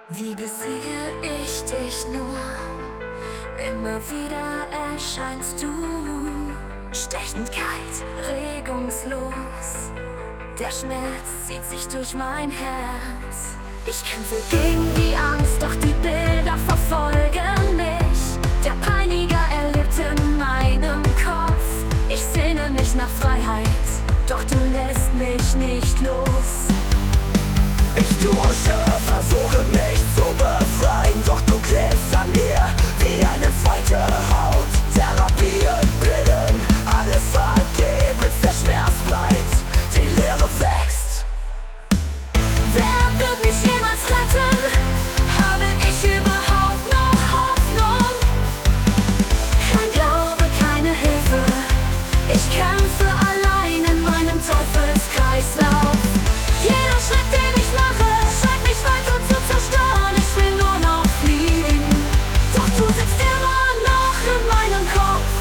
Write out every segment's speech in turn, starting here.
Wie besiege ich dich nur? Immer wieder erscheinst du stechend kalt, regungslos. Der Schmerz zieht sich durch mein Herz. Ich kämpfe gegen die Angst, doch die Bilder verfolgen mich. Der Peiniger erlebt in meinem Kopf. Ich sehne mich nach Freiheit, doch du lässt mich nicht los. Ich dusche, versuche mich zu befreien, doch du klebst an mir wie eine zweite Haut. Therapien, Pillen, alles vergebens, der Schmerz bleibt, die Leere wächst. Wer wird mich jemals retten? Habe ich überhaupt noch Hoffnung? Kein Glaube, keine Hilfe. Ich kämpfe allein in meinem Teufelskreislauf. Jeder Schritt, den ich mache, scheint mich weiter zu zerstören. Ich will nur noch fliehen, doch du sitzt immer noch in meinem Kopf.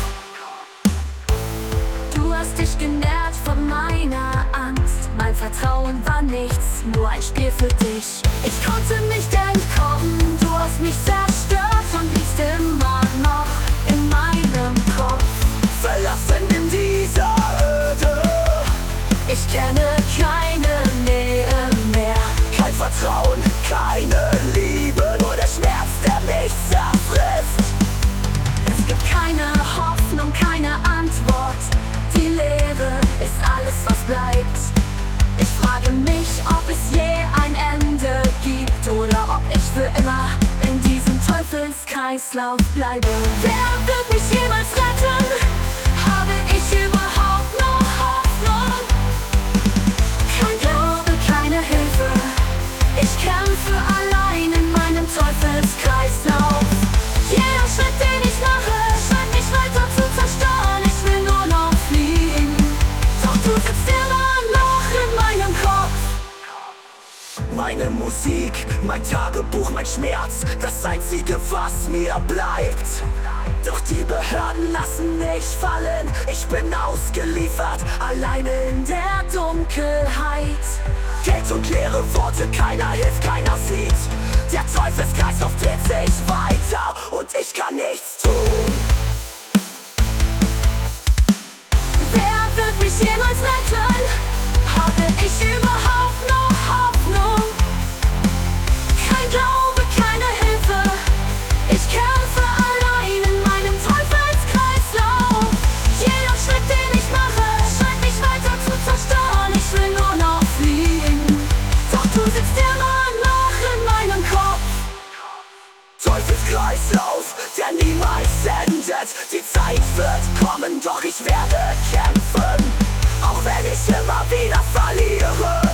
Du hast dich genährt von meiner Angst. Mein Vertrauen war nichts, nur ein Spiel für dich. Ich konnte nicht entkommen, du hast mich zerstört und liegst immer noch in meinem Kopf. Verlassen in dieser Öde, Ich kenne keine Nähe mehr. kein Vertrauen, keine Liebe, nur der Schmerz, der mich zerfrisst. Es gibt keine Hoffnung, keine Antwort. Die Leere ist alles, was bleibt. Ich frage mich, ob es je ein Ende gibt oder ob ich für immer in diesem Teufelskreislauf bleibe. Wer wird mich jemals retten? Habe ich überhaupt noch Hoffnung? Kein Glaube, keine Hilfe. Ich kämpfe allein in meinem Teufelskreislauf. Jeder Schritt, den ich mache, scheint mich weiter zu zerstören. Ich will nur noch fliehen, doch du sitzt immer noch in meinem Kopf. Meine Musik, mein Tagebuch, mein Schmerz, das Einzige, was mir bleibt. Doch die Behörden lassen mich fallen. Ich bin ausgeliefert, alleine in der Dunkelheit. Geld und leere Worte, keiner hilft, keiner sieht. Der Teufelskreislauf dreht sich weiter und ich kann nichts tun. Wer wird mich jemals retten? Habe ich überhaupt noch Hoffnung? Kein Glaube, keine Hilfe. Ich kämpfe allein in meinem Teufelskreislauf. Jeder Schritt, den ich mache, scheint mich weiter zu zerstören. Ich will nur noch fliehen, doch du sitzt immer noch in meinem Kopf. Teufelskreislauf, der niemals endet. Die Zeit wird kommen, doch ich werde kämpfen, auch wenn ich immer wieder verliere.